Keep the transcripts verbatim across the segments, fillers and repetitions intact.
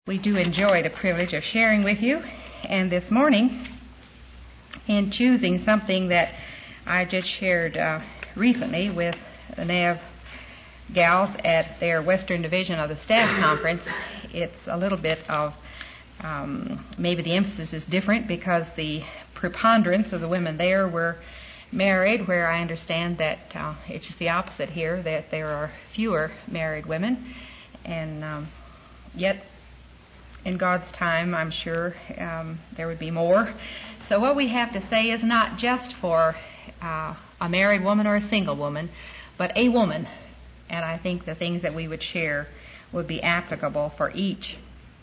We do enjoy the privilege of sharing with you, and this morning, in choosing something that I just shared uh, recently with the N A V gals at their Western Division of the Staff Conference, it's a little bit of, um, maybe the emphasis is different because the preponderance of the women there were married, where I understand that uh, it's just the opposite here, that there are fewer married women, and um, yet in God's time, I'm sure um, there would be more. So what we have to say is not just for uh, a married woman or a single woman, but a woman. And I think the things that we would share would be applicable for each.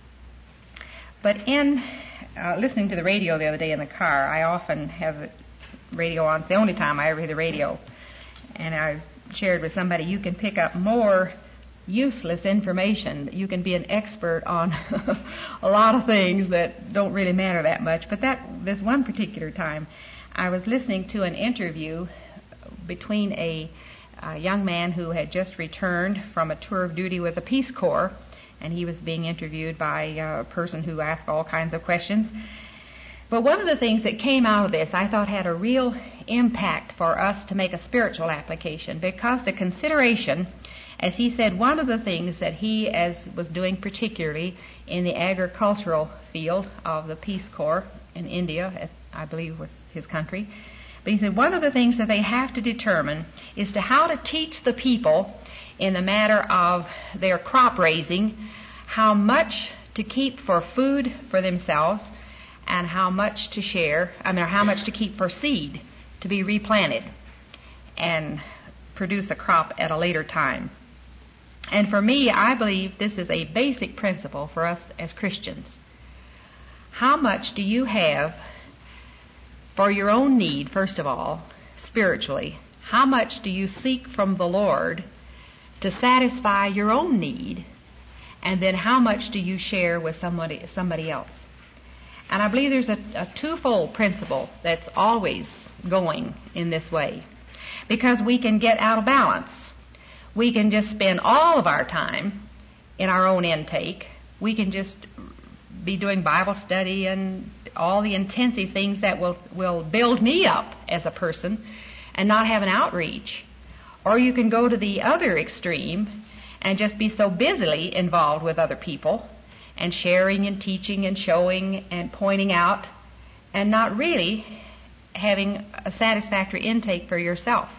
But in uh, listening to the radio the other day in the car, I often have the radio on. It's the only time I ever hear the radio. And I shared with somebody, you can pick up more useless information. You can be an expert on a lot of things that don't really matter that much. But that this one particular time, I was listening to an interview between a, a young man who had just returned from a tour of duty with the Peace Corps, and he was being interviewed by a person who asked all kinds of questions. But one of the things that came out of this I thought had a real impact for us to make a spiritual application, because the consideration, as he said, one of the things that he as was doing particularly in the agricultural field of the Peace Corps in India, I believe was his country, but he said one of the things that they have to determine is to how to teach the people in the matter of their crop raising, how much to keep for food for themselves and how much to share, I mean, how much to keep for seed to be replanted and produce a crop at a later time. And for me, I believe this is a basic principle for us as Christians. How much do you have for your own need, first of all, spiritually? How much do you seek from the Lord to satisfy your own need? And then how much do you share with somebody, somebody else? And I believe there's a, a twofold principle that's always going in this way, because we can get out of balance. We can just spend all of our time in our own intake. We can just be doing Bible study and all the intensive things that will, will build me up as a person and not have an outreach. Or you can go to the other extreme and just be so busily involved with other people and sharing and teaching and showing and pointing out and not really having a satisfactory intake for yourself.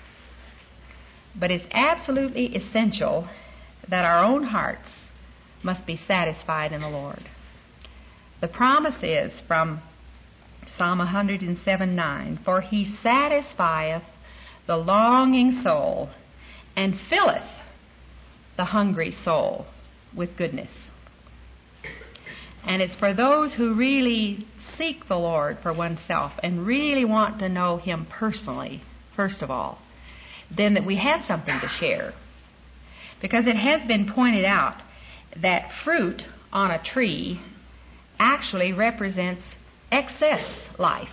But it's absolutely essential that our own hearts must be satisfied in the Lord. The promise is from Psalm one hundred seven nine, for he satisfieth the longing soul and filleth the hungry soul with goodness. And it's for those who really seek the Lord for oneself and really want to know him personally, first of all, then that we have something to share. Because it has been pointed out that fruit on a tree actually represents excess life.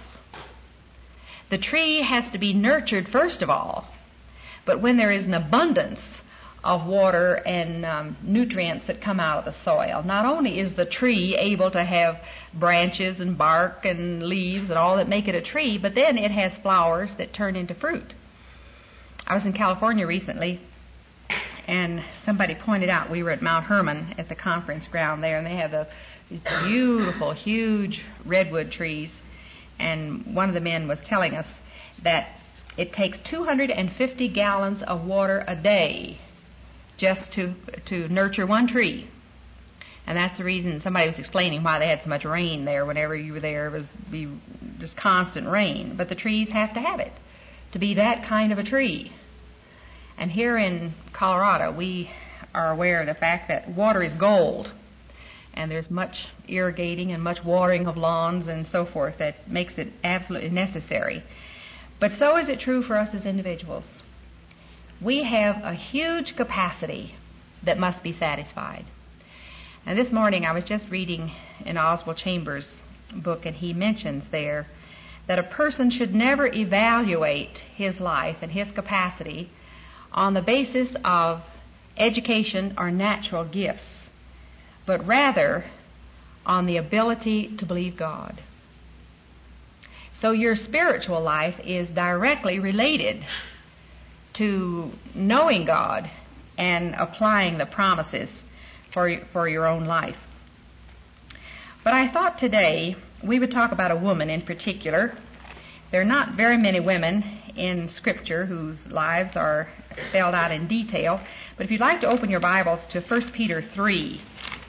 The tree has to be nurtured first of all, but when there is an abundance of water and um, nutrients that come out of the soil, not only is the tree able to have branches and bark and leaves and all that make it a tree, but then it has flowers that turn into fruit. I was in California recently, and somebody pointed out, we were at Mount Hermon at the conference ground there, and they have the, these beautiful, huge redwood trees, and one of the men was telling us that it takes two hundred fifty gallons of water a day just to to nurture one tree. And that's the reason somebody was explaining why they had so much rain there. Whenever you were there, it was be just constant rain. But the trees have to have it to be that kind of a tree. And here in Colorado, we are aware of the fact that water is gold. And there's much irrigating and much watering of lawns and so forth that makes it absolutely necessary. But so is it true for us as individuals. We have a huge capacity that must be satisfied. And this morning I was just reading in Oswald Chambers' book, and he mentions there that a person should never evaluate his life and his capacity on the basis of education or natural gifts, but rather on the ability to believe God. So your spiritual life is directly related to knowing God and applying the promises for, for your own life. But I thought today we would talk about a woman in particular. There are not very many women in Scripture whose lives are spelled out in detail. But if you'd like to open your Bibles to First Peter three.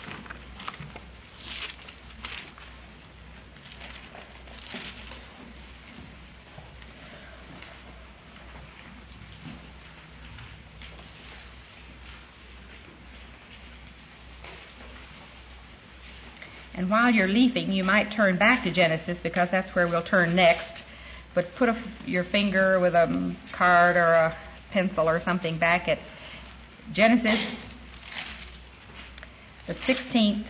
And while you're leafing, you might turn back to Genesis, because that's where we'll turn next. But put a, your finger with a card or a pencil or something back at Genesis, the sixteenth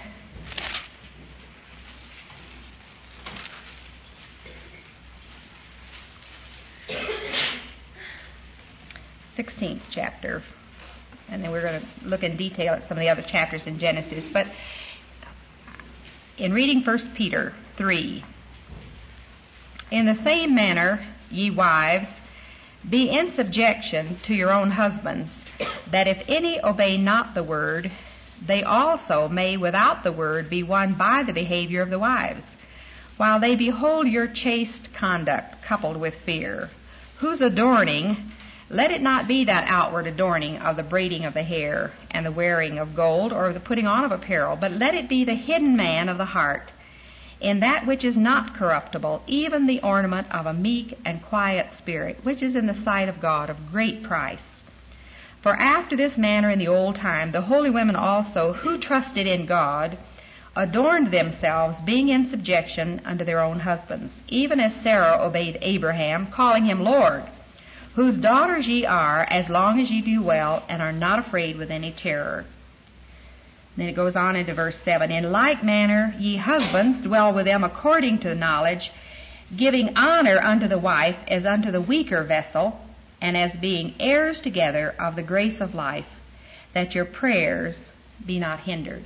sixteenth chapter. And then we're going to look in detail at some of the other chapters in Genesis. But in reading First Peter three, in the same manner, ye wives, be in subjection to your own husbands, that if any obey not the word, they also may without the word be won by the behavior of the wives, while they behold your chaste conduct coupled with fear, whose adorning, let it not be that outward adorning of the braiding of the hair and the wearing of gold or the putting on of apparel, but let it be the hidden man of the heart, in that which is not corruptible, even the ornament of a meek and quiet spirit, which is in the sight of God of great price. For after this manner in the old time, the holy women also, who trusted in God, adorned themselves, being in subjection unto their own husbands, even as Sarah obeyed Abraham, calling him Lord, whose daughters ye are, as long as ye do well, and are not afraid with any terror. Then it goes on into verse seven. In like manner, ye husbands, dwell with them according to the knowledge, giving honor unto the wife as unto the weaker vessel, and as being heirs together of the grace of life, that your prayers be not hindered.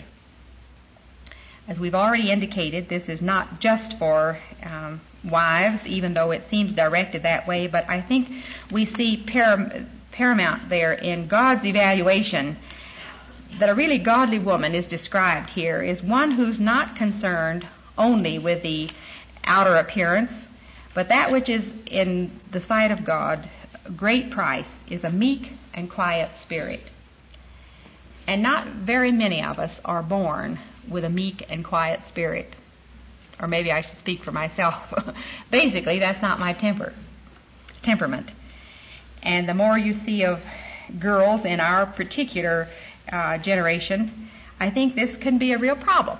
As we've already indicated, this is not just for um, wives, even though it seems directed that way, but I think we see param- paramount there in God's evaluation that a really godly woman is described here is one who's not concerned only with the outer appearance, but that which is in the sight of God, great price, is a meek and quiet spirit. And not very many of us are born with a meek and quiet spirit. Or maybe I should speak for myself. Basically, that's not my temper, temperament. And the more you see of girls in our particular uh, generation, I think this can be a real problem.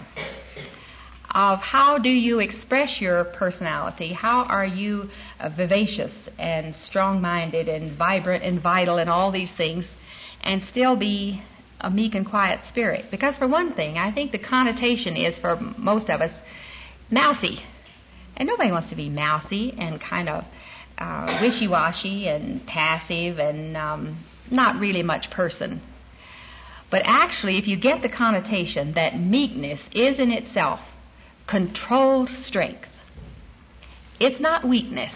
Of how do you express your personality? How are you uh, vivacious and strong-minded and vibrant and vital and all these things, and still be a meek and quiet spirit? Because for one thing, I think the connotation is for most of us mousy. And nobody wants to be mousy and kind of uh, wishy-washy and passive and um, not really much person. But actually, if you get the connotation that meekness is in itself controlled strength, it's not weakness,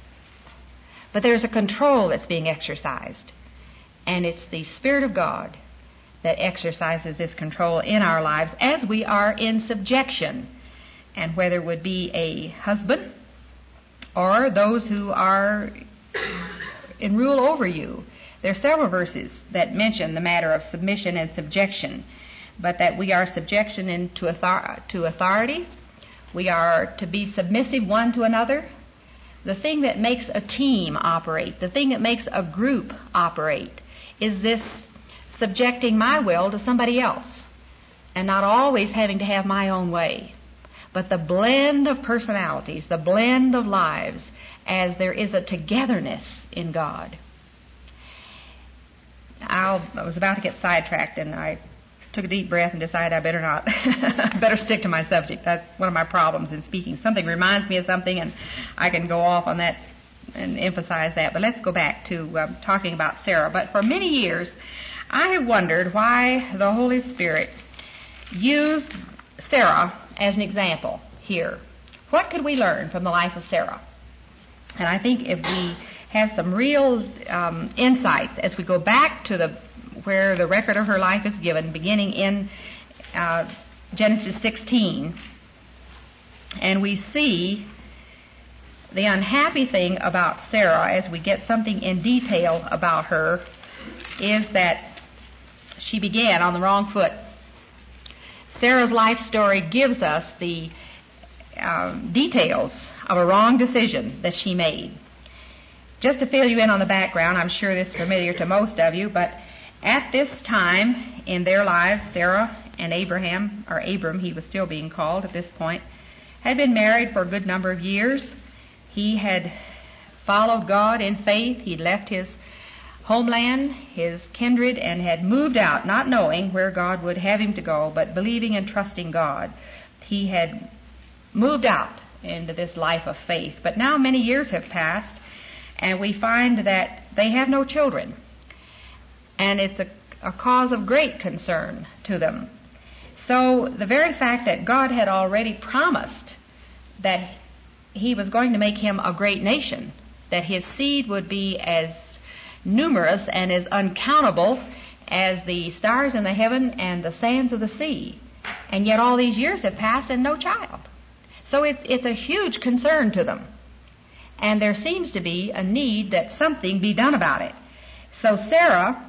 but there's a control that's being exercised. And it's the Spirit of God that exercises this control in our lives as we are in subjection. And whether it would be a husband or those who are in rule over you. There are several verses that mention the matter of submission and subjection, but that we are subjection into author- to authorities. We are to be submissive one to another. The thing that makes a team operate, the thing that makes a group operate, is this subjecting my will to somebody else and not always having to have my own way. But the blend of personalities, the blend of lives, as there is a togetherness in God. I'll, I was about to get sidetracked, and I took a deep breath and decided I better not. I better stick to my subject. That's one of my problems in speaking. Something reminds me of something, and I can go off on that and emphasize that. But let's go back to um, talking about Sarah. But for many years, I have wondered why the Holy Spirit use Sarah as an example here. What could we learn from the life of Sarah? And I think if we have some real um, insights as we go back to the where the record of her life is given, beginning in uh, Genesis sixteen, and we see the unhappy thing about Sarah as we get something in detail about her is that she began on the wrong foot. Sarah's life story gives us the um, details of a wrong decision that she made. Just to fill you in on the background, I'm sure this is familiar to most of you, but at this time in their lives, Sarah and Abraham, or Abram, he was still being called at this point, had been married for a good number of years. He had followed God in faith. He'd left his homeland, his kindred, and had moved out, not knowing where God would have him to go, but believing and trusting God. He had moved out into this life of faith. But now many years have passed, and we find that they have no children. And it's a, a cause of great concern to them. So the very fact that God had already promised that he was going to make him a great nation, that his seed would be as numerous and as uncountable as the stars in the heaven and the sands of the sea. And yet all these years have passed and no child. So it's, it's a huge concern to them. And there seems to be a need that something be done about it. So Sarah,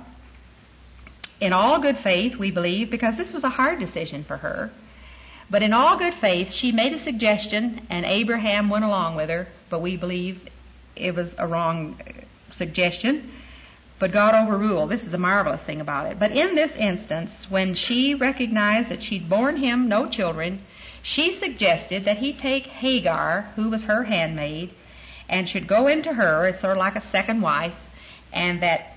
in all good faith, we believe, because this was a hard decision for her, but in all good faith, she made a suggestion, and Abraham went along with her, but we believe it was a wrong suggestion. But God overruled. This is the marvelous thing about it. But in this instance, when she recognized that she'd borne him no children, she suggested that he take Hagar, who was her handmaid, and should go into her as sort of like a second wife, and that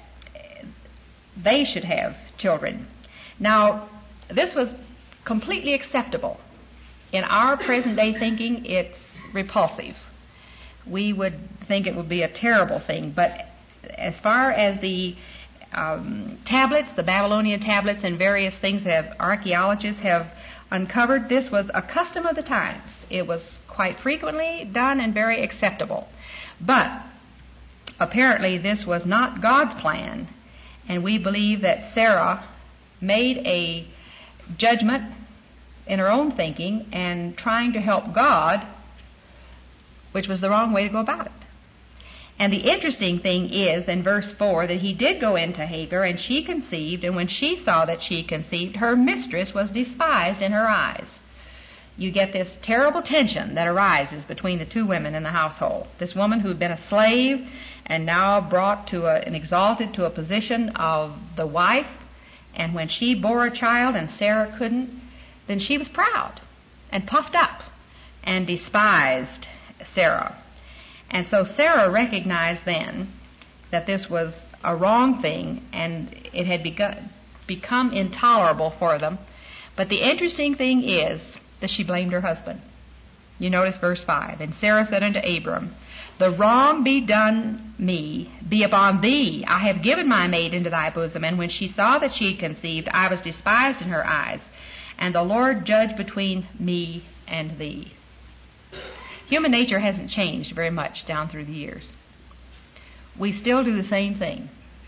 they should have children. Now, this was completely acceptable. In our present day thinking, it's repulsive. We would think it would be a terrible thing, but as far as the um, tablets, the Babylonian tablets and various things that archaeologists have uncovered, this was a custom of the times. It was quite frequently done and very acceptable. But apparently this was not God's plan, and we believe that Sarah made a judgment in her own thinking and trying to help God, which was the wrong way to go about it. And the interesting thing is, in verse four, that he did go into Hagar, and she conceived, and when she saw that she conceived, her mistress was despised in her eyes. You get this terrible tension that arises between the two women in the household. This woman who had been a slave and now brought to a, and exalted to a position of the wife, and when she bore a child and Sarah couldn't, then she was proud and puffed up and despised Sarah. And so Sarah recognized then that this was a wrong thing, and it had begun, become intolerable for them. But the interesting thing is that she blamed her husband. You notice verse five. And Sarah said unto Abram, the wrong be done me, be upon thee. I have given my maid into thy bosom. And when she saw that she had conceived, I was despised in her eyes. And the Lord judged between me and thee. Human nature hasn't changed very much down through the years. We still do the same thing.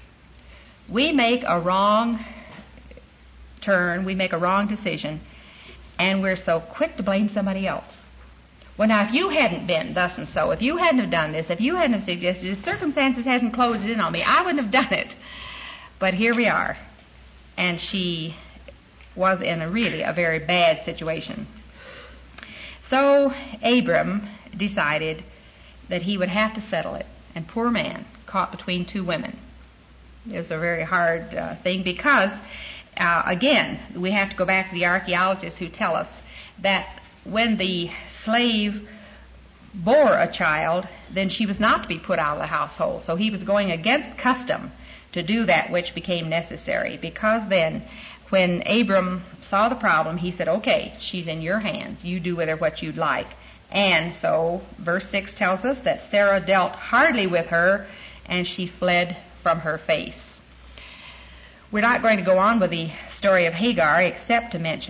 We make a wrong turn, we make a wrong decision, and we're so quick to blame somebody else. Well, now, if you hadn't been thus and so, if you hadn't have done this, if you hadn't have suggested, if circumstances hadn't closed in on me, I wouldn't have done it. But here we are. And she was in a really a very bad situation. So Abram decided that he would have to settle it. And poor man, caught between two women. It was a very hard uh, thing because, uh, again, we have to go back to the archaeologists who tell us that when the slave bore a child, then she was not to be put out of the household. So he was going against custom to do that which became necessary, because then when Abram saw the problem, he said, okay, she's in your hands. You do with her what you'd like. And so verse six tells us that Sarah dealt hardly with her, and she fled from her face. We're not going to go on with the story of Hagar except to mention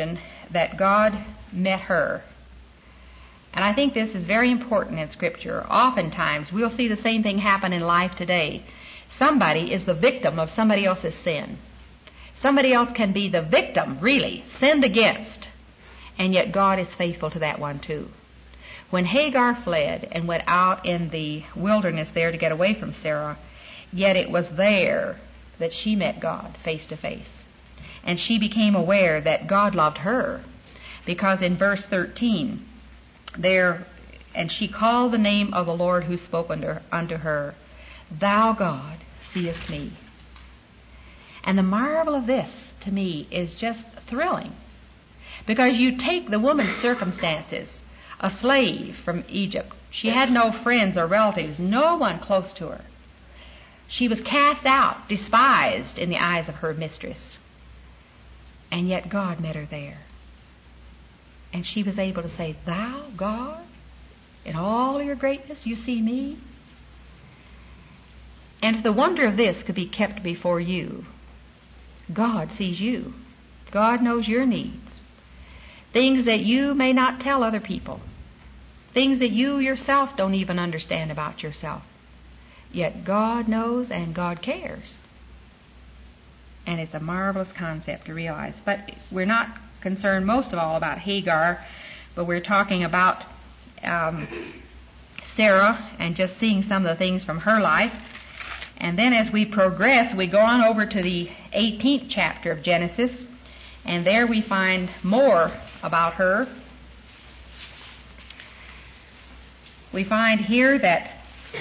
that God met her. And I think this is very important in Scripture. Oftentimes, we'll see the same thing happen in life today. Somebody is the victim of somebody else's sin. Somebody else can be the victim, really, sinned against. And yet God is faithful to that one too. When Hagar fled and went out in the wilderness there to get away from Sarah, yet it was there that she met God face to face. And she became aware that God loved her. Because in verse thirteen, there, and she called the name of the Lord who spoke unto, unto her, Thou God seest me. And the marvel of this, to me, is just thrilling. Because you take the woman's circumstances, a slave from Egypt. She had no friends or relatives, no one close to her. She was cast out, despised in the eyes of her mistress. And yet God met her there. And she was able to say, Thou, God, in all your greatness, you see me? And if the wonder of this could be kept before you, God sees you. God knows your needs. Things that you may not tell other people. Things that you yourself don't even understand about yourself. Yet God knows and God cares. And it's a marvelous concept to realize. But we're not concerned most of all about Hagar, but we're talking about um, Sarah and just seeing some of the things from her life. And then as we progress, we go on over to the eighteenth chapter of Genesis, and there we find more about her. We find here that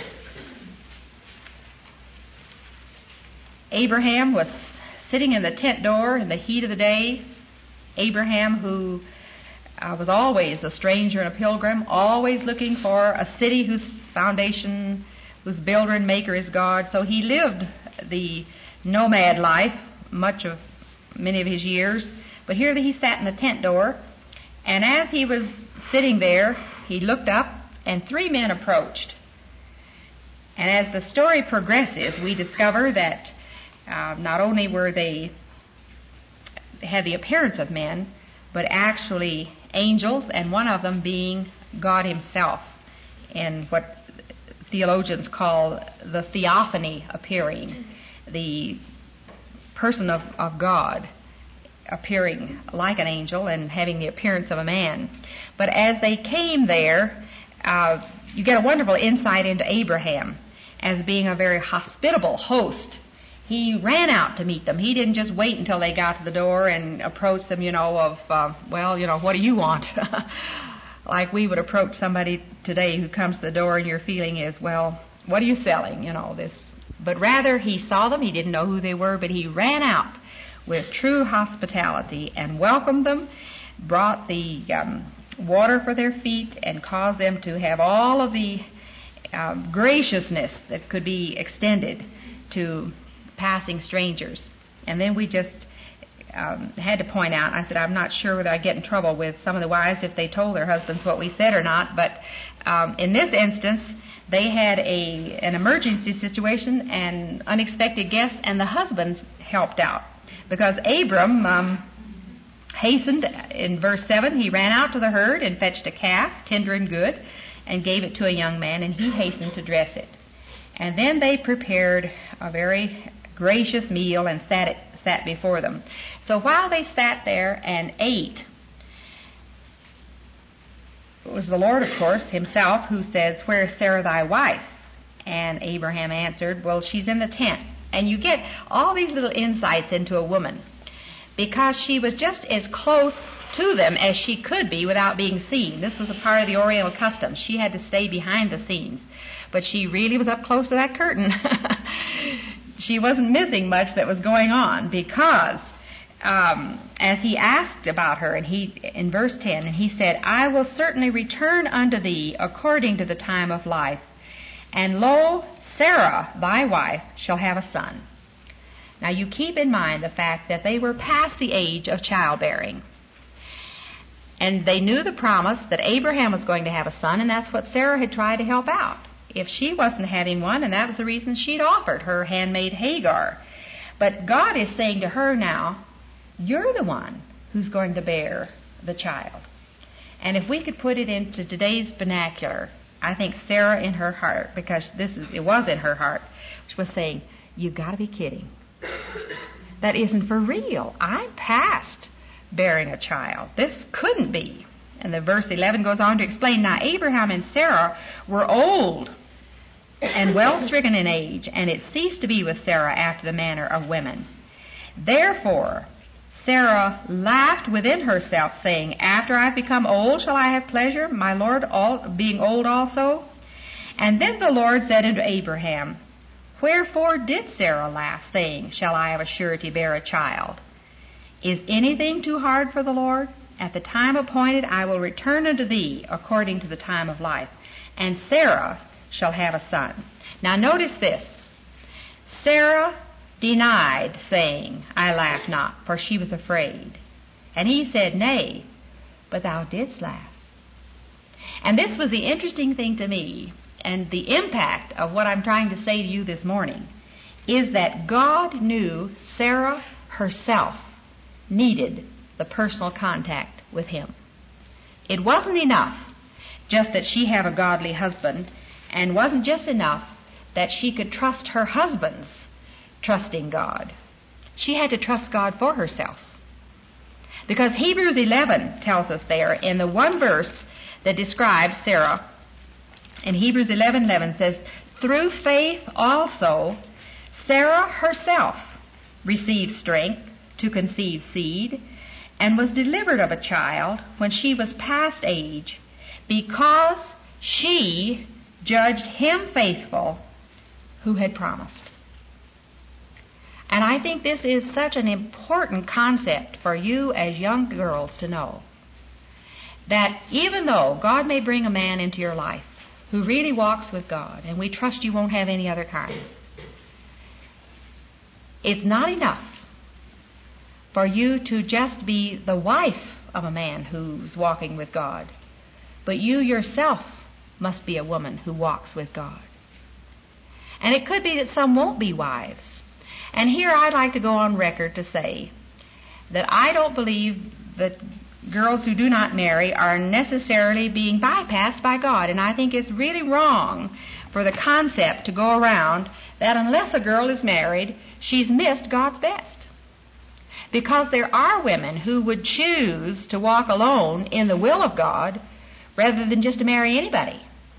Abraham was sitting in the tent door in the heat of the day. Abraham, who uh, was always a stranger and a pilgrim, always looking for a city whose foundation, whose builder and maker is God. So he lived the nomad life much of many of his years. But here he sat in the tent door, and as he was sitting there, he looked up, and three men approached. And as the story progresses, we discover that uh, not only were they had the appearance of men, but actually angels, and one of them being God himself, in what theologians call the theophany appearing, the person of, of God appearing like an angel and having the appearance of a man. But as they came there, uh, you get a wonderful insight into Abraham as being a very hospitable host. He ran out to meet them. He didn't just wait until they got to the door and approach them, you know, of, uh, well, you know, what do you want? Like we would approach somebody today who comes to the door and your feeling is, well, what are you selling? You know, this. But rather he saw them. He didn't know who they were, but he ran out with true hospitality and welcomed them, brought the um, water for their feet, and caused them to have all of the uh, graciousness that could be extended to passing strangers. And then we just um, had to point out, I said, I'm not sure whether I get in trouble with some of the wives if they told their husbands what we said or not, but um, in this instance, they had a an emergency situation and unexpected guests, and the husbands helped out. Because Abram um, hastened, in verse seven, he ran out to the herd and fetched a calf, tender and good, and gave it to a young man, and he hastened to dress it. And then they prepared a very gracious meal and sat it sat before them. So while they sat there and ate, it was the Lord, of course, himself, who says, Where is Sarah thy wife? And Abraham answered, Well, she's in the tent. And you get all these little insights into a woman, because she was just as close to them as she could be without being seen. This was a part of the Oriental custom. She had to stay behind the scenes. But she really was up close to that curtain. She wasn't missing much that was going on, because um, as he asked about her, and he in verse ten, and he said, I will certainly return unto thee according to the time of life, and lo, Sarah, thy wife, shall have a son. Now you keep in mind the fact that they were past the age of childbearing. And they knew the promise that Abraham was going to have a son, and that's what Sarah had tried to help out. If she wasn't having one, and that was the reason she'd offered her handmaid Hagar. But God is saying to her now, you're the one who's going to bear the child. And if we could put it into today's vernacular, I think Sarah in her heart, because this is, it was in her heart, she was saying, "You've got to be kidding. That isn't for real. I'm past bearing a child. This couldn't be." And the verse eleven goes on to explain, "Now Abraham and Sarah were old and well stricken in age, and it ceased to be with Sarah after the manner of women. Therefore Sarah laughed within herself, saying, After I have become old, shall I have pleasure, my Lord all, being old also? And then the Lord said unto Abraham, Wherefore did Sarah laugh, saying, Shall I of a surety bear a child? Is anything too hard for the Lord? At the time appointed I will return unto thee according to the time of life, and Sarah shall have a son." Now notice this. Sarah denied, saying, "I laugh not," for she was afraid. And he said, "Nay, but thou didst laugh." And this was the interesting thing to me, and the impact of what I'm trying to say to you this morning, is that God knew Sarah herself needed the personal contact with him. It wasn't enough just that she have a godly husband, and wasn't just enough that she could trust her husband's trusting God. She had to trust God for herself. Because Hebrews eleven tells us there, in the one verse that describes Sarah, in Hebrews eleven eleven says, "Through faith also Sarah herself received strength to conceive seed, and was delivered of a child when she was past age, because she judged him faithful who had promised." And I think this is such an important concept for you as young girls to know, that even though God may bring a man into your life who really walks with God, and we trust you won't have any other kind, it's not enough for you to just be the wife of a man who's walking with God, but you yourself must be a woman who walks with God. And it could be that some won't be wives. And here I'd like to go on record to say that I don't believe that girls who do not marry are necessarily being bypassed by God. And I think it's really wrong for the concept to go around that unless a girl is married, she's missed God's best. Because there are women who would choose to walk alone in the will of God rather than just to marry anybody.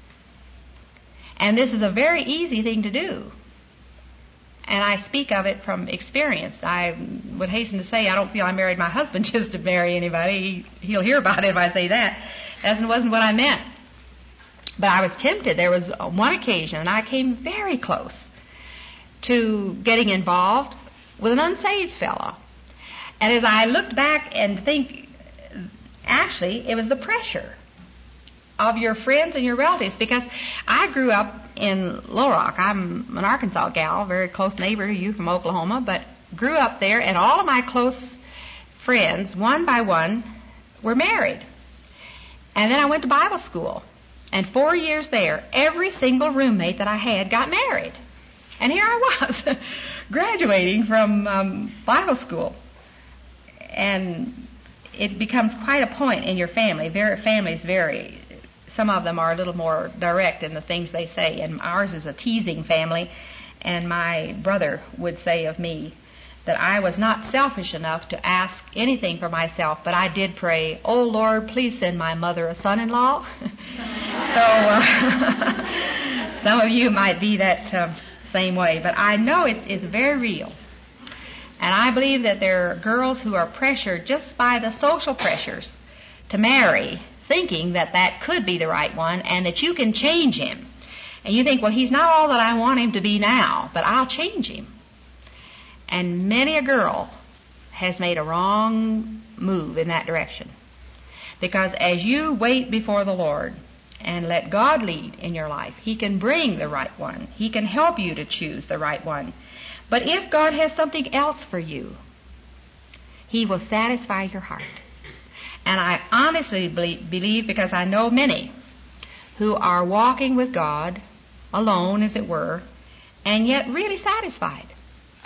And this is a very easy thing to do. And I speak of it from experience. I would hasten to say I don't feel I married my husband just to marry anybody. He, he'll hear about it if I say that. That wasn't what I meant. But I was tempted. There was one occasion, and I came very close to getting involved with an unsaved fellow. And as I looked back and think, actually, it was the pressure of your friends and your relatives, because I grew up in Little Rock. I'm an Arkansas gal, very close neighbor to you from Oklahoma, but grew up there, and all of my close friends, one by one, were married. And then I went to Bible school, and four years there, every single roommate that I had got married. And here I was, graduating from um, Bible school. And it becomes quite a point in your family. Very, families vary. Some of them are a little more direct in the things they say, and ours is a teasing family. And my brother would say of me that I was not selfish enough to ask anything for myself, but I did pray, "Oh Lord, please send my mother a son-in-law." So uh, some of you might be that uh, same way, but I know it's, it's very real. And I believe that there are girls who are pressured just by the social pressures to marry, thinking that that could be the right one and that you can change him. And you think, well, he's not all that I want him to be now, but I'll change him. And many a girl has made a wrong move in that direction. Because as you wait before the Lord and let God lead in your life, He can bring the right one. He can help you to choose the right one. But if God has something else for you, He will satisfy your heart. And I honestly believe, because I know many who are walking with God, alone as it were, and yet really satisfied.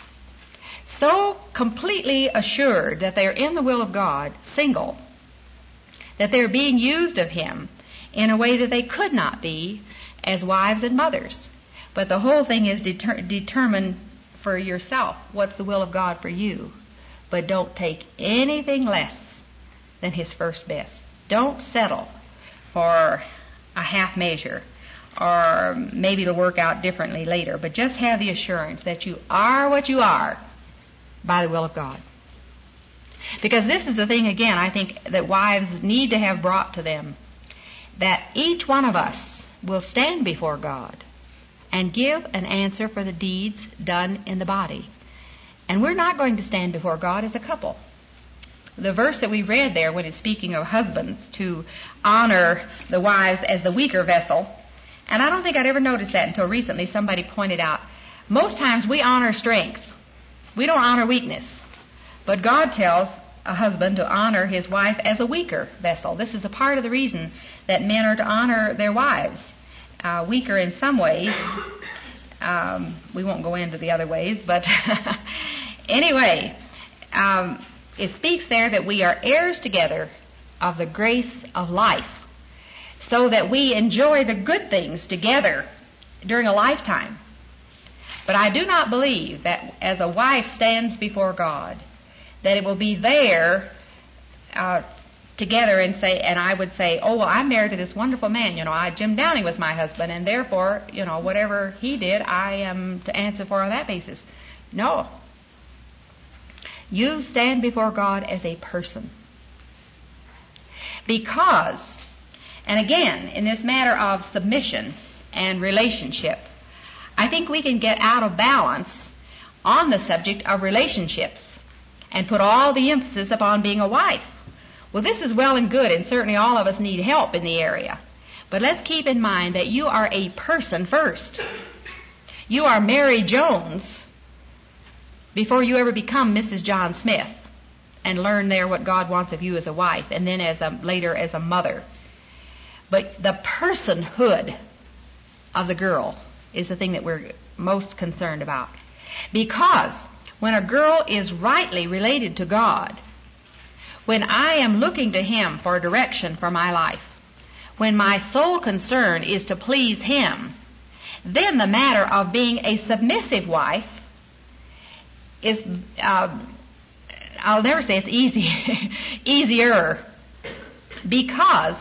So completely assured that they are in the will of God, single, that they're being used of him in a way that they could not be as wives and mothers. But the whole thing is deter- determine for yourself what's the will of God for you. But don't take anything less than his first best. Don't settle for a half measure, or maybe it'll work out differently later, but just have the assurance that you are what you are by the will of God. Because this is the thing, again, I think that wives need to have brought to them, that each one of us will stand before God and give an answer for the deeds done in the body. And we're not going to stand before God as a couple. The verse that we read there, when it's speaking of husbands, to honor the wives as the weaker vessel, and I don't think I'd ever noticed that until recently somebody pointed out, most times we honor strength. We don't honor weakness. But God tells a husband to honor his wife as a weaker vessel. This is a part of the reason that men are to honor their wives. Uh, weaker in some ways. Um, we won't go into the other ways, but anyway, um, it speaks there that we are heirs together of the grace of life, so that we enjoy the good things together during a lifetime. But I do not believe that as a wife stands before God, that it will be there uh, together and say, and I would say, oh, well, I'm married to this wonderful man. You know, I, Jim Downey was my husband, and therefore, you know, whatever he did, I am to answer for on that basis. No. You stand before God as a person. Because, and again, in this matter of submission and relationship, I think we can get out of balance on the subject of relationships and put all the emphasis upon being a wife. Well, this is well and good, and certainly all of us need help in the area. But let's keep in mind that you are a person first. You are Mary Jones before you ever become Missus John Smith and learn there what God wants of you as a wife, and then as a, later as a mother. But the personhood of the girl is the thing that we're most concerned about. Because when a girl is rightly related to God, when I am looking to him for direction for my life, when my sole concern is to please him, then the matter of being a submissive wife is, uh, I'll never say it's easy, easier, because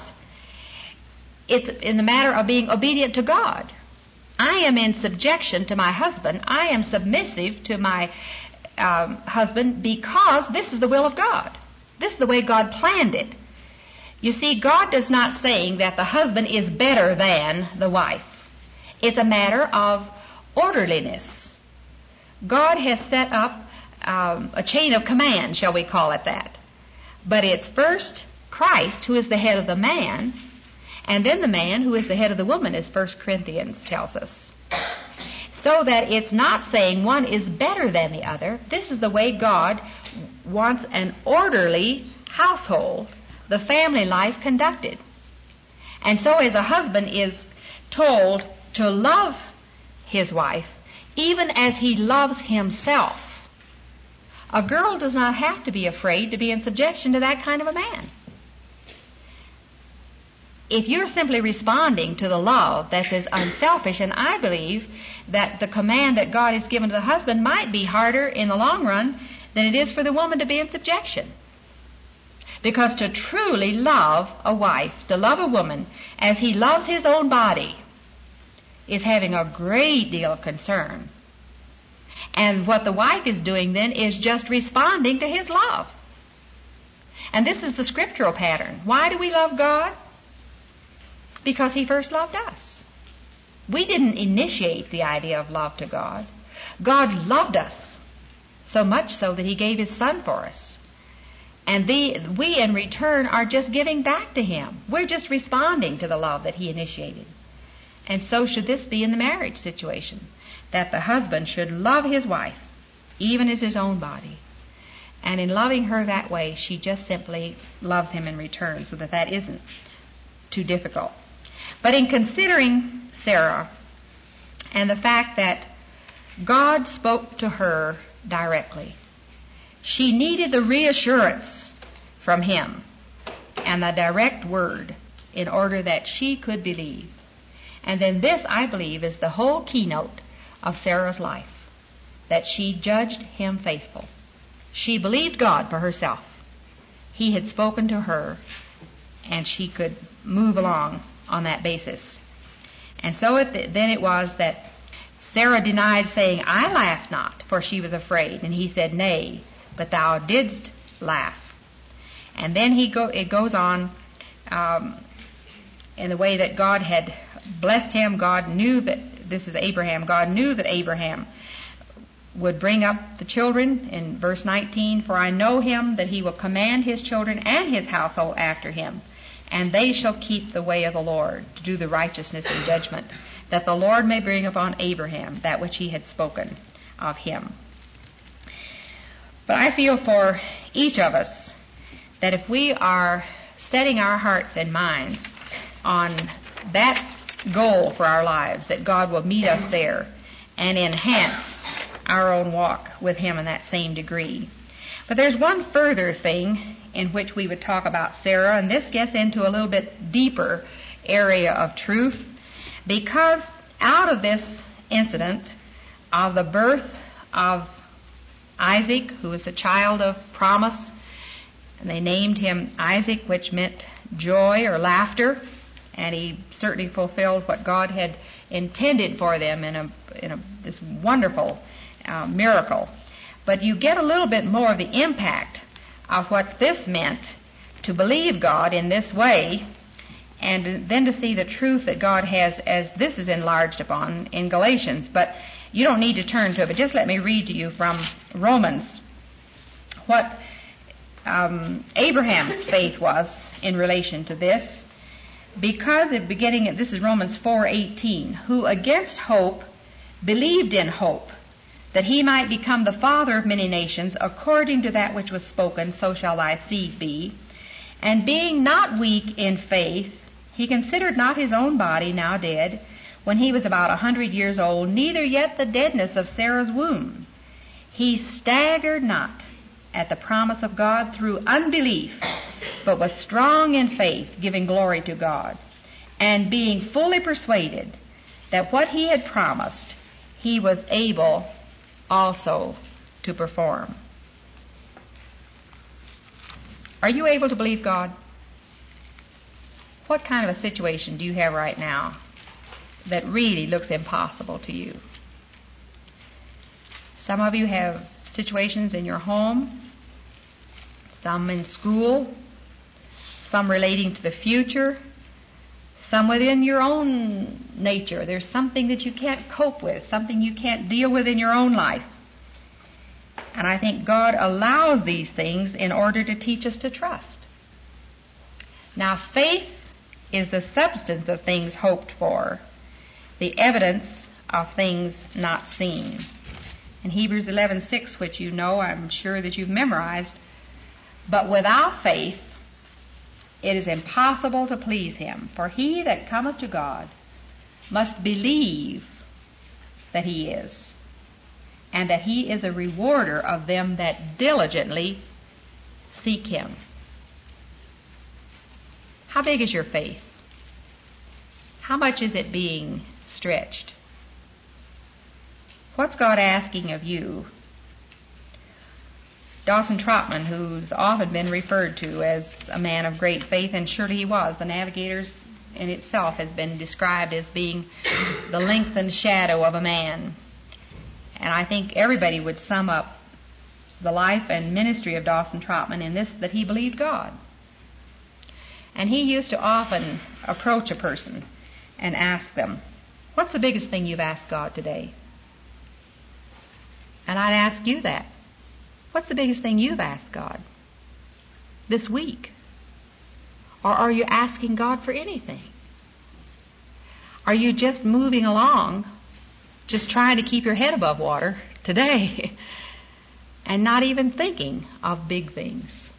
it's in the matter of being obedient to God. I am in subjection to my husband. I am submissive to my um, husband because this is the will of God. This is the way God planned it. You see, God is not saying that the husband is better than the wife. It's a matter of orderliness. God has set up um, a chain of command, shall we call it that. But it's first Christ who is the head of the man, and then the man who is the head of the woman, as First Corinthians tells us. So that it's not saying one is better than the other. This is the way God wants an orderly household, the family life conducted. And so as a husband is told to love his wife, even as he loves himself, a girl does not have to be afraid to be in subjection to that kind of a man. If you're simply responding to the love that is unselfish, and I believe that the command that God has given to the husband might be harder in the long run than it is for the woman to be in subjection. Because to truly love a wife, to love a woman as he loves his own body, is having a great deal of concern. And what the wife is doing then is just responding to his love. And this is the scriptural pattern. Why do we love God? Because he first loved us. We didn't initiate the idea of love to God. God loved us so much so that he gave his son for us. And the, we in return are just giving back to him. We're just responding to the love that he initiated. And so should this be in the marriage situation, that the husband should love his wife, even as his own body. And in loving her that way, she just simply loves him in return, so that that isn't too difficult. But in considering Sarah and the fact that God spoke to her directly, she needed the reassurance from him and the direct word in order that she could believe. And then this, I believe, is the whole keynote of Sarah's life, that she judged him faithful. She believed God for herself. He had spoken to her, and she could move along on that basis. And so it, then it was that Sarah denied, saying, I laughed not, for she was afraid. And he said, Nay, but thou didst laugh. And then he go, it goes on um, in the way that God had blessed him. God knew that, this is Abraham, God knew that Abraham would bring up the children in verse nineteen, for I know him that he will command his children and his household after him, and they shall keep the way of the Lord, to do the righteousness and judgment, that the Lord may bring upon Abraham that which he had spoken of him. But I feel for each of us that if we are setting our hearts and minds on that goal for our lives, that God will meet us there and enhance our own walk with him in that same degree. But there's one further thing in which we would talk about Sarah, and this gets into a little bit deeper area of truth, because out of this incident of the birth of Isaac, who was the child of promise, and they named him Isaac, which meant joy or laughter, and he certainly fulfilled what God had intended for them in a in a this wonderful uh, miracle. But you get a little bit more of the impact of what this meant to believe God in this way, and then to see the truth that God has, as this is enlarged upon in Galatians. But you don't need to turn to it, but just let me read to you from Romans what um, Abraham's faith was in relation to this. Because at the beginning, this is Romans four eighteen, who against hope believed in hope, that he might become the father of many nations, according to that which was spoken, so shall thy seed be. And being not weak in faith, he considered not his own body now dead, when he was about a hundred years old, neither yet the deadness of Sarah's womb. He staggered not at the promise of God through unbelief, but was strong in faith, giving glory to God, and being fully persuaded that what he had promised, he was able also to perform. Are you able to believe God? What kind of a situation do you have right now that really looks impossible to you? Some of you have situations in your home, some in school, some relating to the future, some within your own nature. There's something that you can't cope with, something you can't deal with in your own life. And I think God allows these things in order to teach us to trust. Now, faith is the substance of things hoped for, the evidence of things not seen. In Hebrews eleven six, which you know, I'm sure that you've memorized, but without faith it is impossible to please him. For he that cometh to God must believe that he is, and that he is a rewarder of them that diligently seek him. How big is your faith? How much is it being stretched? What's God asking of you? Dawson Trotman, who's often been referred to as a man of great faith, and surely he was. The Navigators in itself has been described as being the lengthened shadow of a man. And I think everybody would sum up the life and ministry of Dawson Trotman in this, that he believed God. And he used to often approach a person and ask them, what's the biggest thing you've asked God today? And I'd ask you that. What's the biggest thing you've asked God this week? Or are you asking God for anything? Are you just moving along, just trying to keep your head above water today, and not even thinking of big things?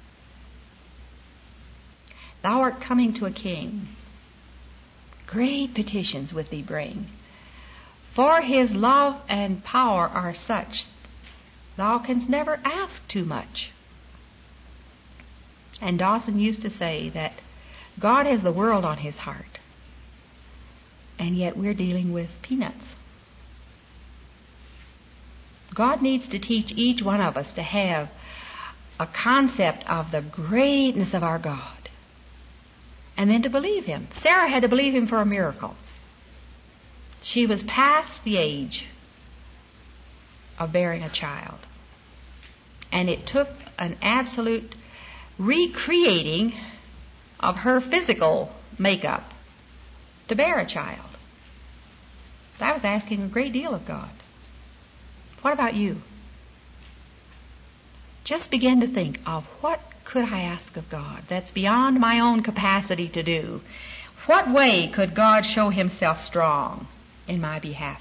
Thou art coming to a king. Great petitions with thee bring. For his love and power are such, thou canst never ask too much. And Dawson used to say that God has the world on his heart, and yet we're dealing with peanuts. God needs to teach each one of us to have a concept of the greatness of our God, and then to believe him. Sarah had to believe him for a miracle. She was past the age of bearing a child, and it took an absolute recreating of her physical makeup to bear a child. That was asking a great deal of God. What about you? Just begin to think of, what could I ask of God that's beyond my own capacity to do? What way could God show himself strong in my behalf?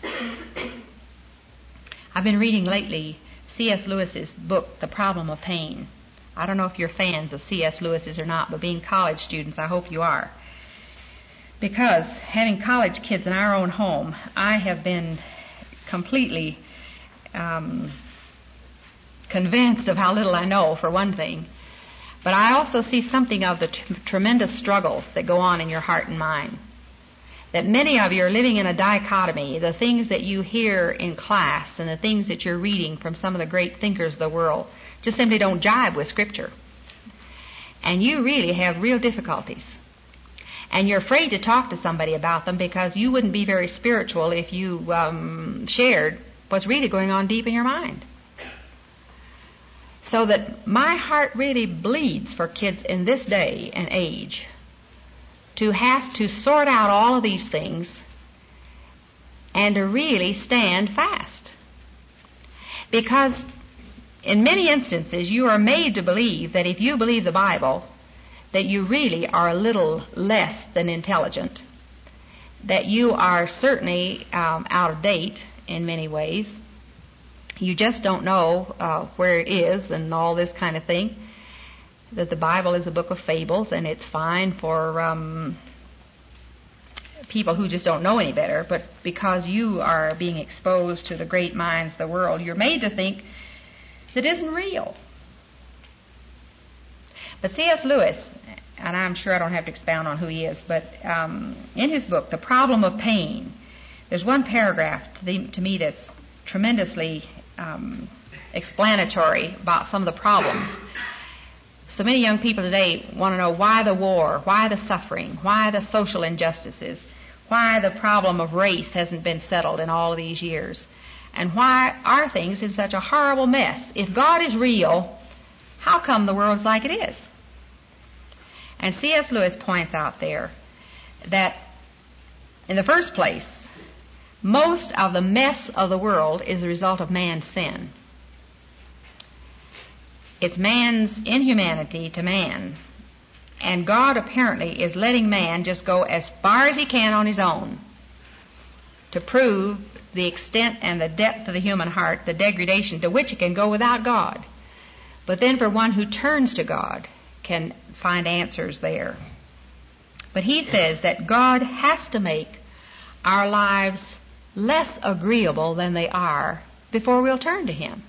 I've been reading lately C S Lewis's book, The Problem of Pain. I don't know if you're fans of C S Lewis's or not, but being college students, I hope you are. Because having college kids in our own home, I have been completely um, convinced of how little I know, for one thing. But I also see something of the t- tremendous struggles that go on in your heart and mind. That many of you are living in a dichotomy. The things that you hear in class and the things that you're reading from some of the great thinkers of the world just simply don't jibe with Scripture. And you really have real difficulties. And you're afraid to talk to somebody about them because you wouldn't be very spiritual if you um, shared what's really going on deep in your mind. So that my heart really bleeds for kids in this day and age to have to sort out all of these things and to really stand fast. Because in many instances you are made to believe that if you believe the Bible, that you really are a little less than intelligent, that you are certainly um, out of date in many ways. You just don't know uh, where it is and all this kind of thing. That the Bible is a book of fables, and it's fine for um, people who just don't know any better. But because you are being exposed to the great minds of the world, you're made to think that it isn't real. But C S Lewis, and I'm sure I don't have to expound on who he is, but um, in his book, The Problem of Pain, there's one paragraph to, the, to me that's tremendously um, explanatory about some of the problems. So many young people today want to know why the war, why the suffering, why the social injustices, why the problem of race hasn't been settled in all of these years, and why are things in such a horrible mess. If God is real, how come the world's like it is? And C S Lewis points out there that, in the first place, most of the mess of the world is the result of man's sin. It's man's inhumanity to man. And God apparently is letting man just go as far as he can on his own to prove the extent and the depth of the human heart, the degradation to which it can go without God. But then for one who turns to God can find answers there. But he says that God has to make our lives less agreeable than they are before we'll turn to him.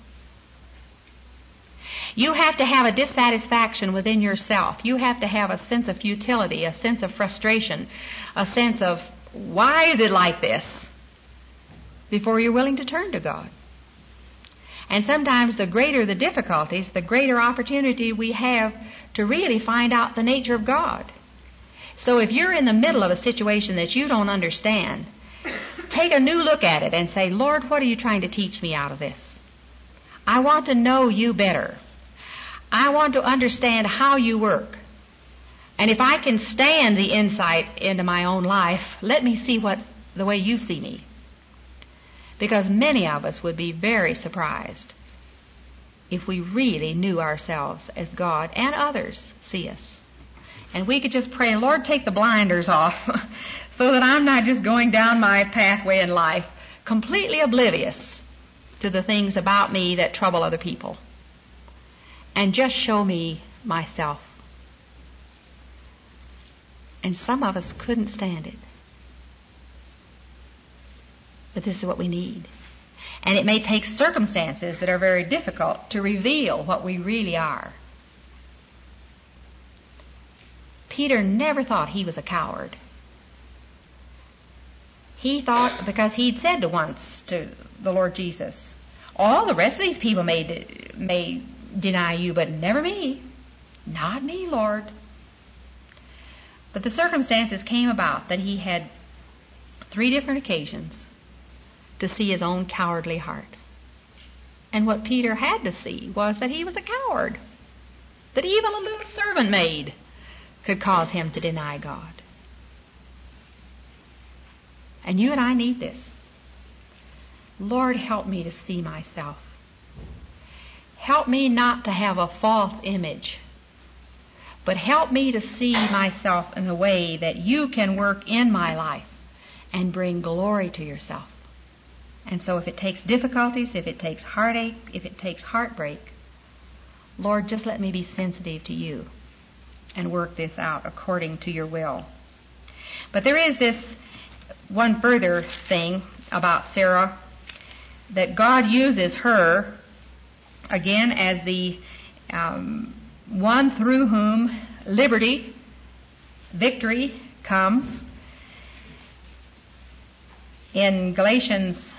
You have to have a dissatisfaction within yourself. You have to have a sense of futility, a sense of frustration, a sense of, why is it like this? Before you're willing to turn to God. And sometimes the greater the difficulties, the greater opportunity we have to really find out the nature of God. So if you're in the middle of a situation that you don't understand, take a new look at it and say, Lord, what are you trying to teach me out of this? I want to know you better. I want to understand how you work. And if I can stand the insight into my own life, let me see what the way you see me. Because many of us would be very surprised if we really knew ourselves as God and others see us. And we could just pray, Lord, take the blinders off so that I'm not just going down my pathway in life completely oblivious to the things about me that trouble other people. And just show me myself. And some of us couldn't stand it. But this is what we need. And it may take circumstances that are very difficult to reveal what we really are. Peter never thought he was a coward. He thought, because he'd said once to the Lord Jesus, all the rest of these people may, may deny you, but never me. Not me, Lord. But the circumstances came about that he had three different occasions to see his own cowardly heart. And what Peter had to see was that he was a coward. That even a little servant maid could cause him to deny God. And you and I need this. Lord, help me to see myself. Help me not to have a false image, but help me to see myself in the way that you can work in my life and bring glory to yourself. And so if it takes difficulties, if it takes heartache, if it takes heartbreak, Lord, just let me be sensitive to you and work this out according to your will. But there is this one further thing about Sarah, that God uses her, again, as the um, one through whom liberty, victory comes. In Galatians,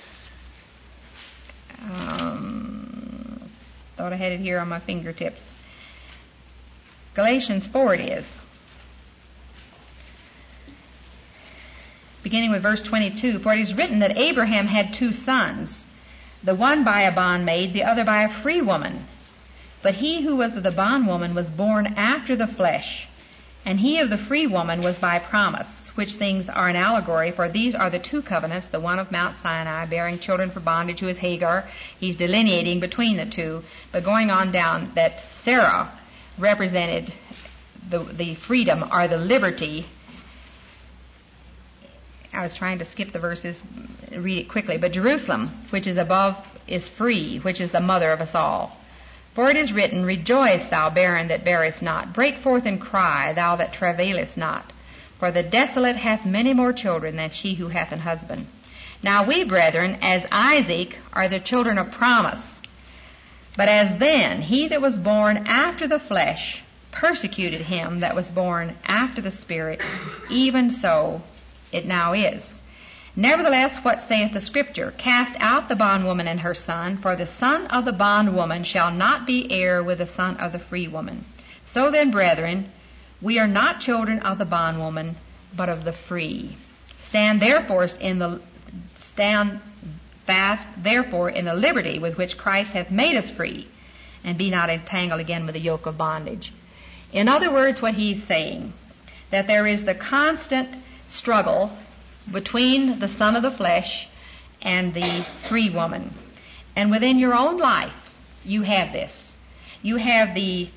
um, thought I had it here on my fingertips. Galatians four it is. Beginning with verse twenty-two, for it is written that Abraham had two sons, the one by a bondmaid, the other by a free woman. But he who was of the bondwoman was born after the flesh, and he of the free woman was by promise, which things are an allegory, for these are the two covenants, the one of Mount Sinai, bearing children for bondage, who is Hagar. He's delineating between the two, but going on down that Sarah represented the, the freedom or the liberty. I was trying to skip the verses, read it quickly. But Jerusalem, which is above, is free, which is the mother of us all. For it is written, rejoice, thou barren that bearest not. Break forth and cry, thou that travailest not. For the desolate hath many more children than she who hath an husband. Now we, brethren, as Isaac, are the children of promise. But as then he that was born after the flesh persecuted him that was born after the Spirit, even so it now is. Nevertheless, what saith the Scripture? Cast out the bondwoman and her son, for the son of the bondwoman shall not be heir with the son of the free woman. So then, brethren, we are not children of the bondwoman, but of the free. Stand therefore in the stand fast therefore in the liberty with which Christ hath made us free, and be not entangled again with the yoke of bondage. In other words, what he's saying, that there is the constant struggle between the son of the flesh and the free woman. And within your own life, you have this. You have the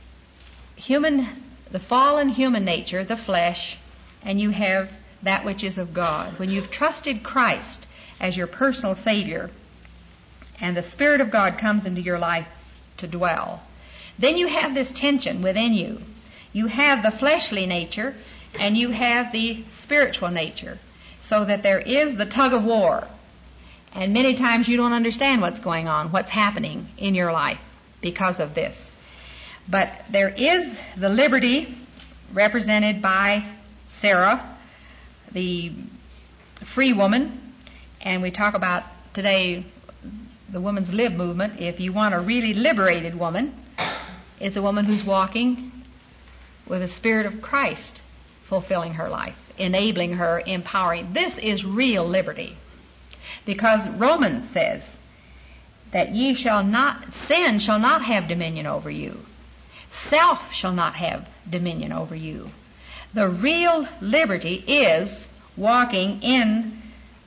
human, the fallen human nature, the flesh, and you have that which is of God. When you've trusted Christ as your personal Savior, and the Spirit of God comes into your life to dwell, then you have this tension within you. You have the fleshly nature, and you have the spiritual nature, so that there is the tug of war. And many times you don't understand what's going on, what's happening in your life because of this. But there is the liberty represented by Sarah, the free woman, and we talk about today the woman's lib movement. If you want a really liberated woman, it's a woman who's walking with the Spirit of Christ fulfilling her life, enabling her, empowering. This is real liberty. Because Romans says that ye shall not, sin shall not have dominion over you. Self shall not have dominion over you. The real liberty is walking in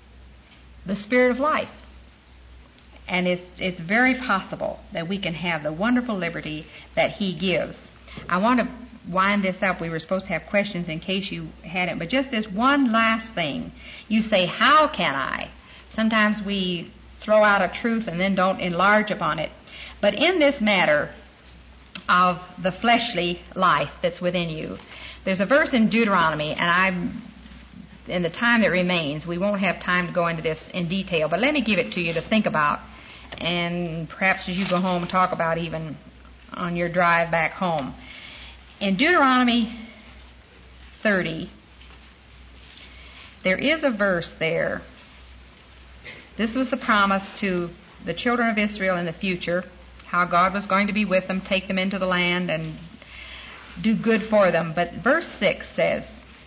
the Spirit of life. And it's, it's very possible that we can have the wonderful liberty that He gives. I want to wind this up. We were supposed to have questions in case you hadn't, but just this one last thing. You say, how can I? Sometimes we throw out a truth and then don't enlarge upon it. But in this matter of the fleshly life that's within you, there's a verse in Deuteronomy, and I'm, in the time that remains, we won't have time to go into this in detail, but let me give it to you to think about, and perhaps as you go home talk about even on your drive back home. In Deuteronomy thirty, there is a verse there. This was the promise to the children of Israel in the future, how God was going to be with them, take them into the land, and do good for them. But verse six says,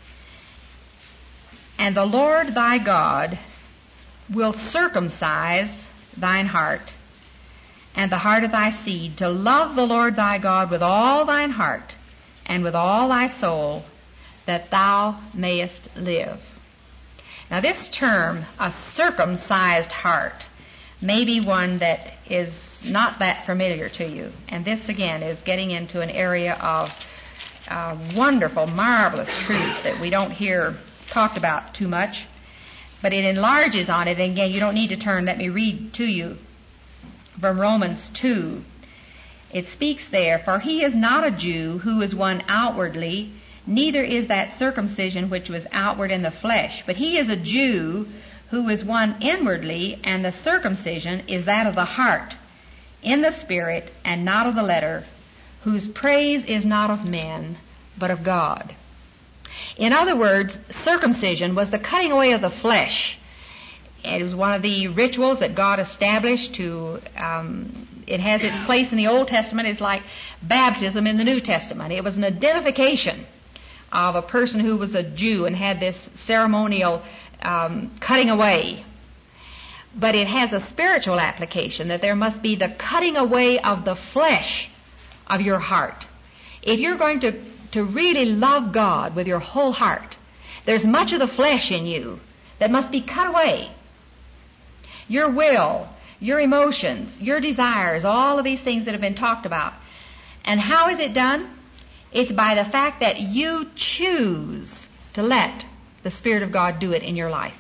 "And the Lord thy God will circumcise thine heart, and the heart of thy seed, to love the Lord thy God with all thine heart, and with all thy soul, that thou mayest live." Now this term, a circumcised heart, may be one that is not that familiar to you. And this again is getting into an area of uh, wonderful, marvelous truths that we don't hear talked about too much. But it enlarges on it. And again, you don't need to turn. Let me read to you from Romans two. It speaks there, "For he is not a Jew who is one outwardly, neither is that circumcision which was outward in the flesh. But he is a Jew who is one inwardly, and the circumcision is that of the heart, in the spirit, and not of the letter, whose praise is not of men, but of God." In other words, circumcision was the cutting away of the flesh. It was one of the rituals that God established to, um, it has its place in the Old Testament. It's like baptism in the New Testament. It was an identification of a person who was a Jew and had this ceremonial um, cutting away. But it has a spiritual application, that there must be the cutting away of the flesh of your heart. If you're going to, to really love God with your whole heart, there's much of the flesh in you that must be cut away. Your will, your emotions, your desires, all of these things that have been talked about. And how is it done? It's by the fact that you choose to let the Spirit of God do it in your life.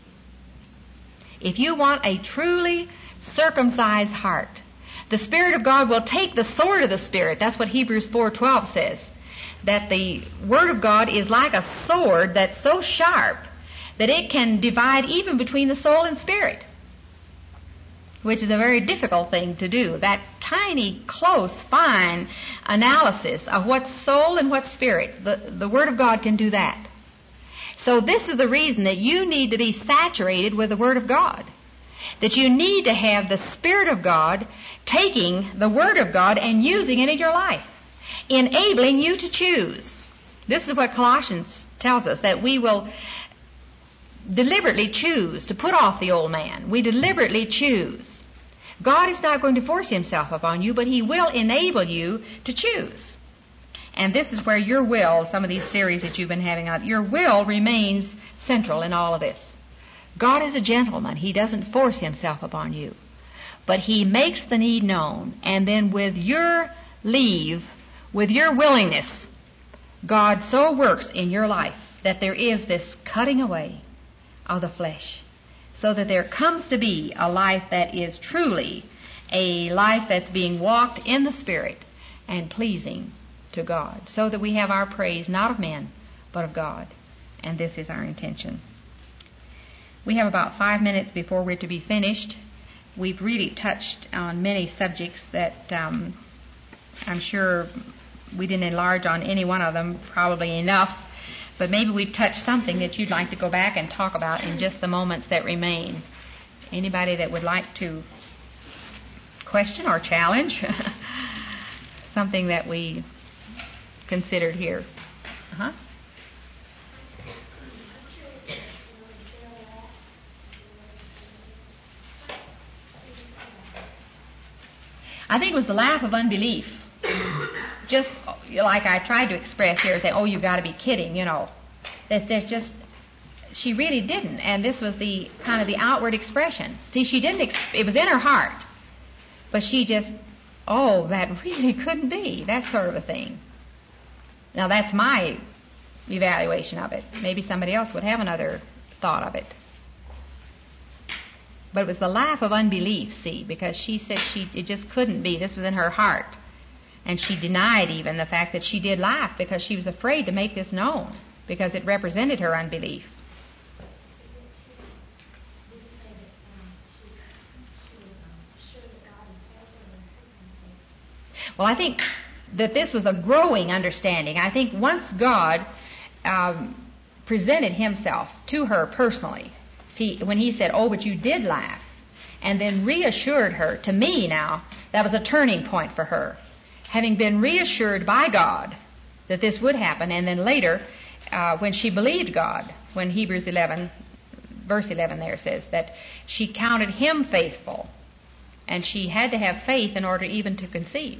If you want a truly circumcised heart, the Spirit of God will take the sword of the Spirit. That's what Hebrews four twelve says. That the Word of God is like a sword that's so sharp that it can divide even between the soul and spirit, which is a very difficult thing to do. That tiny, close, fine analysis of what's soul and what's spirit. The, the Word of God can do that. So this is the reason that you need to be saturated with the Word of God. That you need to have the Spirit of God taking the Word of God and using it in your life, enabling you to choose. This is what Colossians tells us, that we will deliberately choose to put off the old man. We deliberately choose. God is not going to force himself upon you, but he will enable you to choose. And this is where your will, some of these series that you've been having out, your will remains central in all of this. God is a gentleman. He doesn't force himself upon you. But he makes the need known. And then with your leave, with your willingness, God so works in your life that there is this cutting away of the flesh, so that there comes to be a life that is truly a life that's being walked in the Spirit and pleasing to God, so that we have our praise not of men, but of God. And this is our intention. We have about five minutes before we're to be finished. We've really touched on many subjects that um, I'm sure we didn't enlarge on any one of them probably enough, but maybe we've touched something that you'd like to go back and talk about in just the moments that remain. Anybody that would like to question or challenge something that we considered here? Uh-huh. I think it was the laugh of unbelief. Just like I tried to express here, say, oh, you've got to be kidding, you know. There's, there's just, she really didn't. And this was the kind of the outward expression. See, she didn't, ex- it was in her heart. But she just, oh, that really couldn't be. That sort of a thing. Now, that's my evaluation of it. Maybe somebody else would have another thought of it. But it was the laugh of unbelief, see, because she said she it just couldn't be. This was in her heart. And she denied even the fact that she did laugh because she was afraid to make this known, because it represented her unbelief. Well, I think that this was a growing understanding. I think once God um, presented himself to her personally. See, when he said, "Oh, but you did laugh," and then reassured her, to me now, that was a turning point for her. Having been reassured by God that this would happen, and then later, uh, when she believed God, when Hebrews eleven, verse eleven there says that she counted him faithful, and she had to have faith in order even to conceive.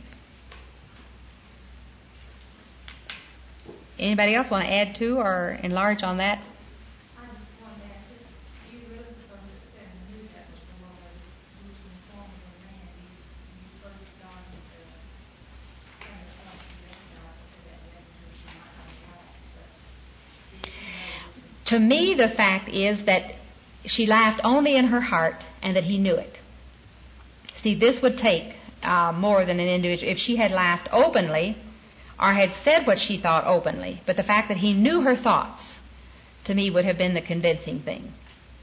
Anybody else want to add to or enlarge on that? I just want to ask you, you really supposed to sit and knew that was the Lord, who was in the form of a man, you, you supposed to God with the kind of thought you recognize to that refuge you might not have, but did you know this was... To me, the fact is that she laughed only in her heart and that he knew it. See, this would take uh, more than an individual. If she had laughed openly or had said what she thought openly, but the fact that he knew her thoughts, to me, would have been the convincing thing.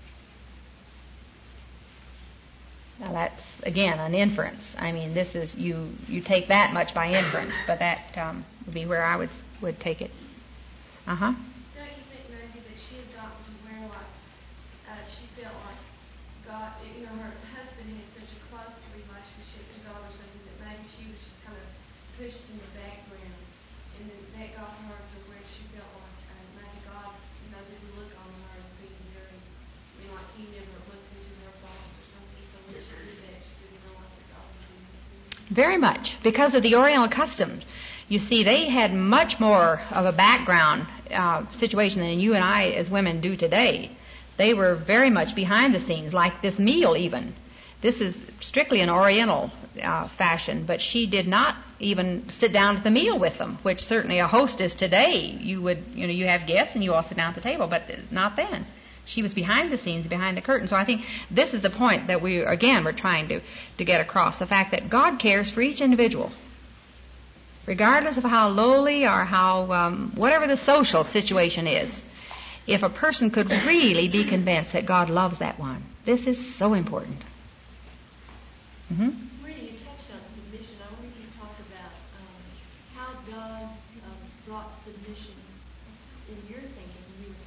Now that's, again, an inference. I mean, this is, you, you take that much by inference, but that um, would be where I would would take it. Uh-huh. Don't you think, Maggie, that she had gotten to where, like, uh, she felt like God, you know, her husband had such a close relationship to God or something that maybe she was just kind of pushed in the background, and then that got her to where she felt like uh, maybe God, you know, didn't look on her as being very, you know, like he never looked into her thoughts or something, so when she did that, she didn't realize that God was doing it. Very much, because of the Oriental customs. You see, they had much more of a background uh, situation than you and I as women do today. They were very much behind the scenes, like this meal even. This is strictly an Oriental uh, fashion, but she did not even sit down at the meal with them, which certainly a hostess today, you would, you know, you have guests and you all sit down at the table, but not then. She was behind the scenes, behind the curtain. So I think this is the point that we, again, we're trying to, to get across, the fact that God cares for each individual, regardless of how lowly or how, um, whatever the social situation is. If a person could really be convinced that God loves that one, this is so important. Mm-hmm. Really, you touched on submission. I wonder if you talk about um, how God um, brought submission in your thinking when you were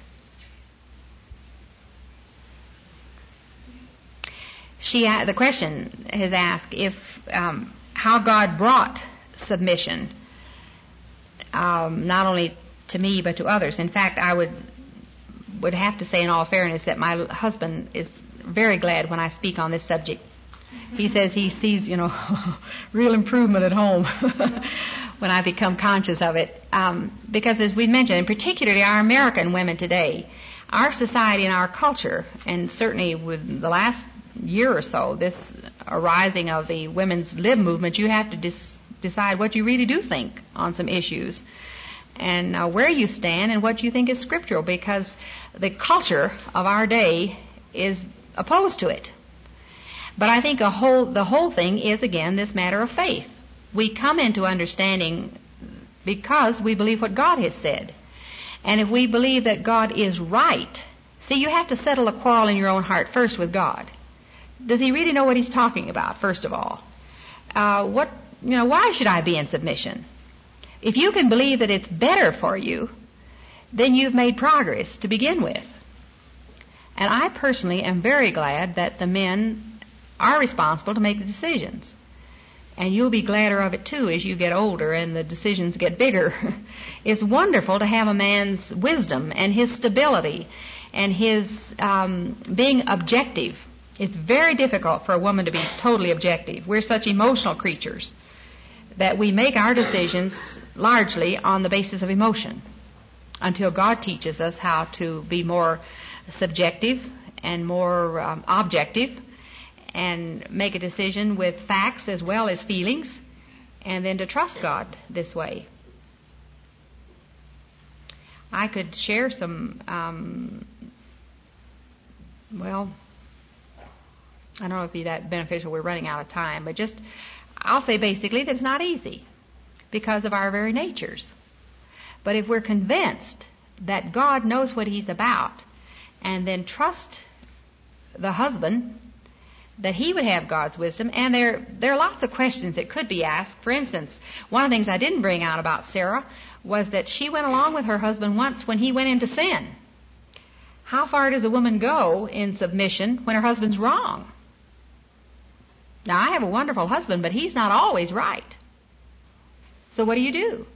single. She, uh, the question has asked if um, how God brought submission, um, not only to me but to others. In fact, I would would have to say, in all fairness, that my husband is very glad when I speak on this subject. He says he sees, you know, real improvement at home when I become conscious of it. Um, because as we mentioned, and particularly our American women today, our society and our culture, and certainly with the last year or so, this arising of the women's lib movement, you have to dis- decide what you really do think on some issues, and uh, where you stand and what you think is scriptural, because the culture of our day is opposed to it. But I think a whole, the whole thing is, again, this matter of faith. We come into understanding because we believe what God has said. And if we believe that God is right, see, you have to settle a quarrel in your own heart first with God. Does he really know what he's talking about, first of all? Uh, what, you know, why should I be in submission? If you can believe that it's better for you, then you've made progress to begin with. And I personally am very glad that the men are responsible to make the decisions. And you'll be gladder of it too as you get older and the decisions get bigger. It's wonderful to have a man's wisdom and his stability and his um, being objective. It's very difficult for a woman to be totally objective. We're such emotional creatures that we make our decisions largely on the basis of emotion until God teaches us how to be more subjective and more um, objective and make a decision with facts as well as feelings, and then to trust God this way. I could share some, um, well, I don't know if it'd be that beneficial. We're running out of time, but just, I'll say basically that it's not easy because of our very natures. But if we're convinced that God knows what he's about, and then trust the husband that he would have God's wisdom. And there, there are lots of questions that could be asked. For instance, one of the things I didn't bring out about Sarah was that she went along with her husband once when he went into sin. How far does a woman go in submission when her husband's wrong? Now, I have a wonderful husband, but he's not always right. So what do you do?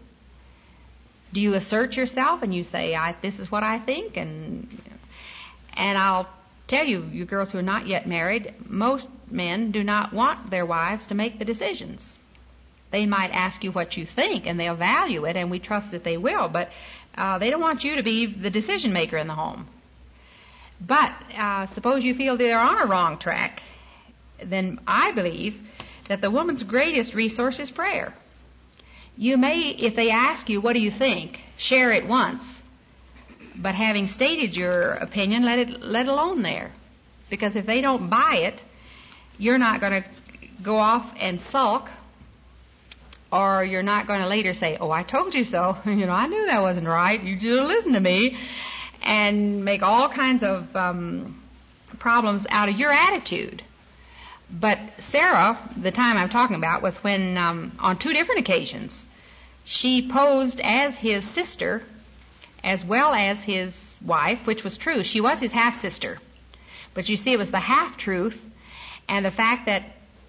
Do you assert yourself and you say, I, this is what I think? And, and I'll tell you, you girls who are not yet married, most men do not want their wives to make the decisions. They might ask you what you think, and they'll value it, and we trust that they will, but uh, they don't want you to be the decision maker in the home. But uh, suppose you feel they're on a wrong track, then I believe that the woman's greatest resource is prayer. You may, if they ask you, what do you think, share it once, but having stated your opinion, let it let alone there. Because if they don't buy it, you're not going to go off and sulk, or you're not going to later say, oh, I told you so. You know, I knew that wasn't right. You should have listened to me. And make all kinds of um, problems out of your attitude. But Sarah, the time I'm talking about, was when, um, on two different occasions, she posed as his sister as well as his wife, which was true. She was his half-sister. But you see, it was the half-truth and the fact that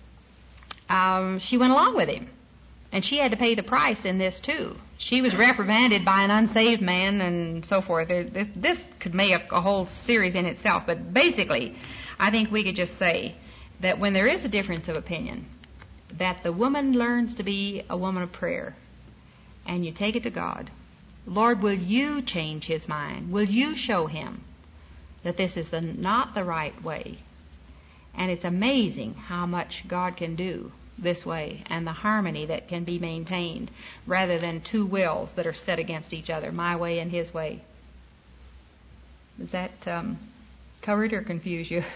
um, she went along with him. And she had to pay the price in this, too. She was reprimanded by an unsaved man and so forth. This, this could make a, a whole series in itself. But basically, I think we could just say that when there is a difference of opinion, that the woman learns to be a woman of prayer. And you take it to God. Lord, will you change his mind? Will you show him that this is the, not the right way? And it's amazing how much God can do this way, and the harmony that can be maintained, rather than two wills that are set against each other, my way and his way. Does that um, cover it or confuse you?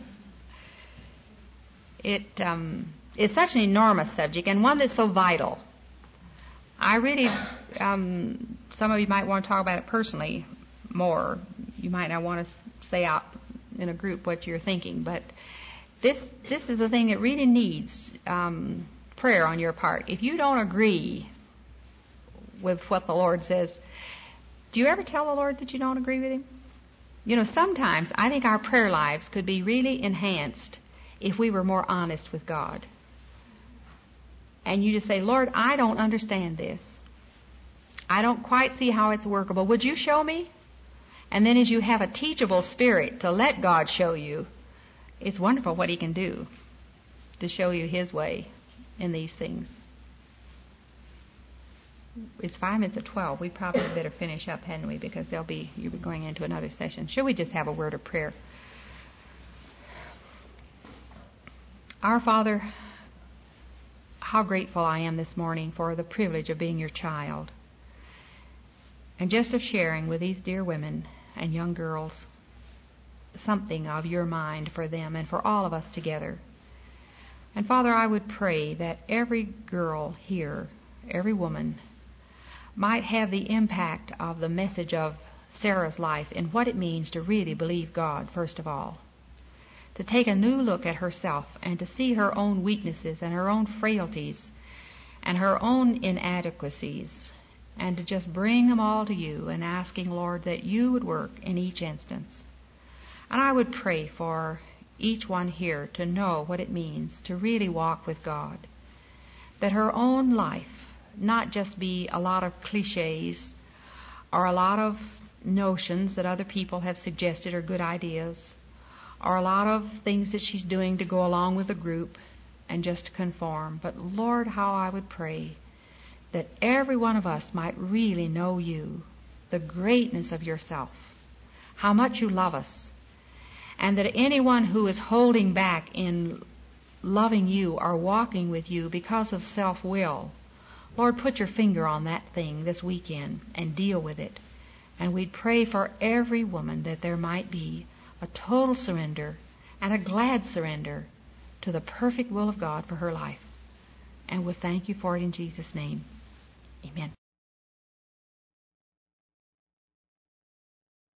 It um, is such an enormous subject, and one that's so vital. I really, um, some of you might want to talk about it personally more. You might not want to say out in a group what you're thinking, but This this is a thing that really needs um, prayer on your part. If you don't agree with what the Lord says, do you ever tell the Lord that you don't agree with him? You know, sometimes I think our prayer lives could be really enhanced if we were more honest with God. And you just say, Lord, I don't understand this. I don't quite see how it's workable. Would you show me? And then as you have a teachable spirit to let God show you, it's wonderful what he can do to show you his way in these things. It's five minutes of twelve. We probably better finish up, hadn't we? Because they'll be you'll be going into another session. Should we just have a word of prayer? Our Father, how grateful I am this morning for the privilege of being your child, and just of sharing with these dear women and young girls something of your mind for them and for all of us together. And Father, I would pray that every girl here, every woman, might have the impact of the message of Sarah's life in what it means to really believe God, first of all. To take a new look at herself and to see her own weaknesses and her own frailties and her own inadequacies, and to just bring them all to you and asking, Lord, that you would work in each instance. And I would pray for each one here to know what it means to really walk with God. That her own life not just be a lot of cliches or a lot of notions that other people have suggested are good ideas, or a lot of things that she's doing to go along with the group and just to conform. But Lord, how I would pray that every one of us might really know you, the greatness of yourself, how much you love us, and that anyone who is holding back in loving you or walking with you because of self-will, Lord, put your finger on that thing this weekend and deal with it. And we'd pray for every woman that there might be a total surrender and a glad surrender to the perfect will of God for her life. And we'll thank you for it in Jesus' name. Amen.